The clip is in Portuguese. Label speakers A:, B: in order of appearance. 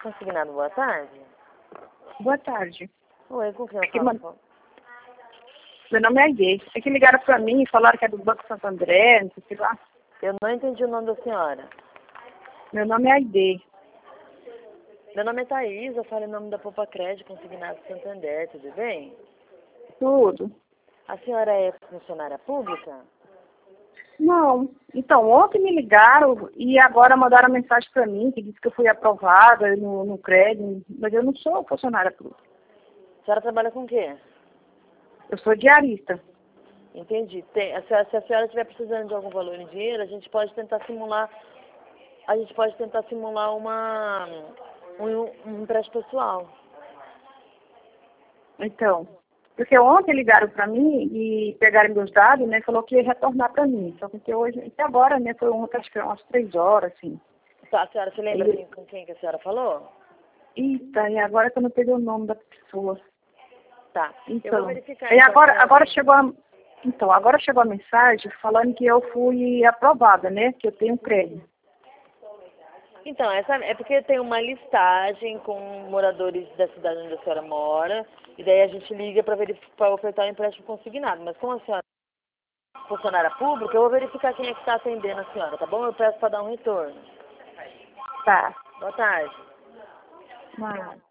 A: Consignado, boa tarde.
B: Boa tarde.
A: Oi, com quem eu
B: Aqui,
A: falo?
B: meu nome é Aide. É que ligaram pra mim e falaram que é do Banco Santo André, não sei o que lá.
A: Eu não entendi o nome da senhora.
B: Meu nome é Aide.
A: Meu nome é Thaís, eu falo em nome da Poupa Crédito, Consignado Santander, tudo bem?
B: Tudo.
A: A senhora é funcionária pública?
B: Não. Então, ontem me ligaram e agora mandaram mensagem pra mim que disse que eu fui aprovada no crédito, mas eu não sou funcionária pública.
A: A senhora trabalha com o quê?
B: Eu sou diarista.
A: Entendi. Se a senhora estiver precisando de algum valor em dinheiro, a gente pode tentar simular um empréstimo pessoal.
B: Então, porque ontem ligaram pra mim e pegaram meus dados, né, falou que ia retornar pra mim. Só que hoje, até agora, né, foi ontem, acho que umas 3 horas, assim.
A: Tá, a senhora se lembra com quem que a senhora falou?
B: Eita, e agora que eu não peguei o nome da pessoa.
A: Tá, eu vou
B: Então,
A: verificar.
B: e
A: Então,
B: agora chegou a mensagem falando que eu fui aprovada, né? Que eu tenho crédito.
A: Então, essa é porque tem uma listagem com moradores da cidade onde a senhora mora, e daí a gente liga para ofertar o empréstimo consignado. Mas como a senhora é funcionária pública, eu vou verificar quem é que está atendendo a senhora, tá bom? Eu peço para dar um retorno.
B: Tá.
A: Boa tarde.
B: Mas...